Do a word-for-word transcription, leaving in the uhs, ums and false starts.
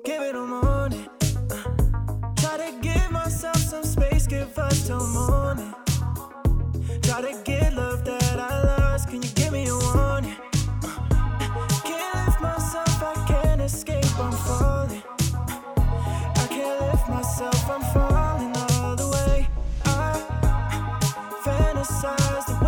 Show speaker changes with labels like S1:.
S1: give it a morning. Uh, try to give myself some space, give us till morning. Try to get love that I lost, can you give me a warning? Uh, can't lift myself, I can't escape, I'm falling. Uh, I can't lift myself, I'm falling all the way. I fantasize the